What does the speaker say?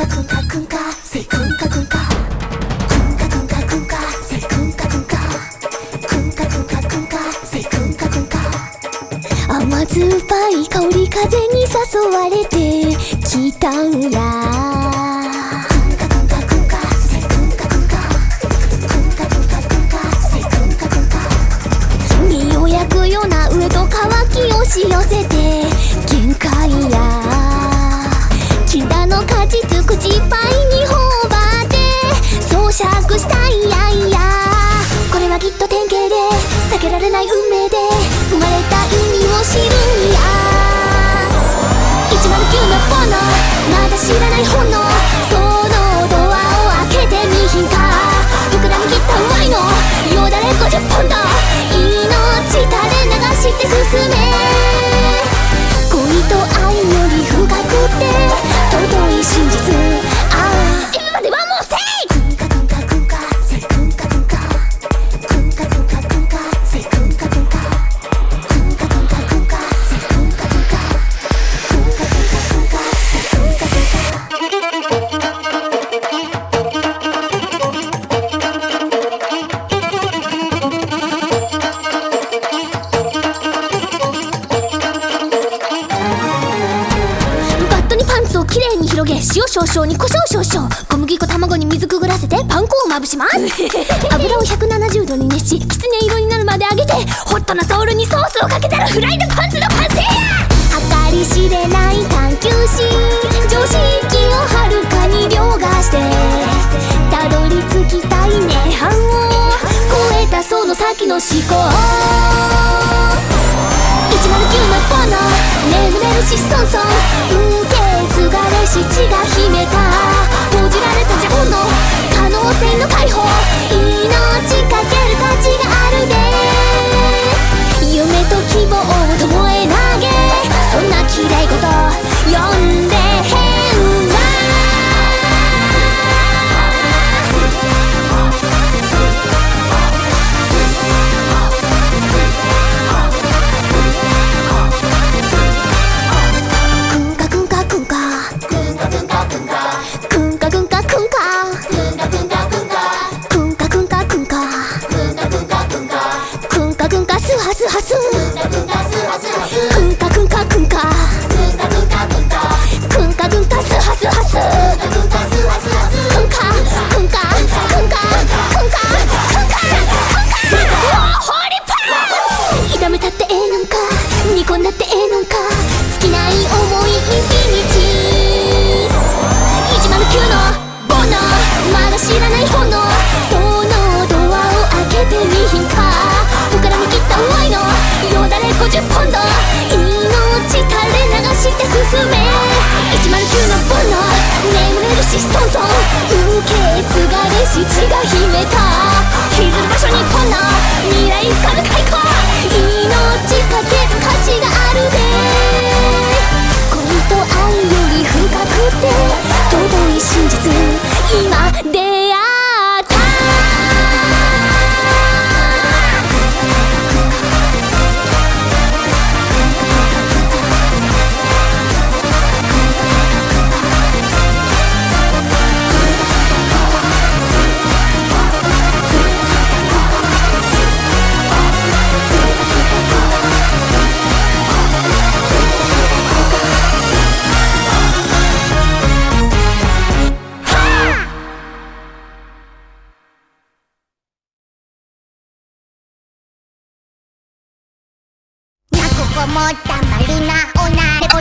くんかくんかせいくんかくんかくんかくんかくんかせいくんかくんかくんかくんかくんかせいくんかくんか甘酸っぱい香り風に誘われてきたんやような上と乾き押し寄せて限界や木田の果実口いっぱいに頬張って装着したいやいやこれはきっと典型で避けられない運命で生まれた意味を知るんや109の炎まだ知らない炎そのドアを開けてみひんか膨らみきったワイのよだれ50ポンド命垂れ流して進め恋と愛より深くて尊い真実今まではもうせいくんかくんかくんかせいくんかくんかくんかくんかくんかせいくんかくんかくんかくんかくんかせいくんかくんかくんかくんかくんかくんかせいくんかくんかきれいに広げ塩少々に胡椒少々小麦粉卵に水くぐらせてパン粉をまぶします油を170度に熱しきつね色になるまで揚げてホットなソウルにソースをかけたらフライドポン酢の完成や計り知れない探求心常識をはるかに凌駕してたどり着きたい涅槃を超えたその先の思考109の炎眠れるしソンソン受け継がれし血が秘めた閉じられた自分の可能性の解放命かける価値があるで夢と希望を共へ投げそんな綺麗事呼んで変なスハスくんかくんかくんかくんかくんかスハスハスくんかくんかくんかくんかホーリーパン炒めたってええのんか煮込んだってええのんか尽きない思いインフィニティ109の炎まだ知らない炎そのドアを開けてみひんか膨らみきったワイのよだれ50ポンド命垂れ流して進め109の炎眠れるしソンソン受け継がれし血が秘めた引きずる場所にこんな未来つかむ開口命かける価値があるで恋と愛より深くて尊い真実今出会ったこもったまるなおな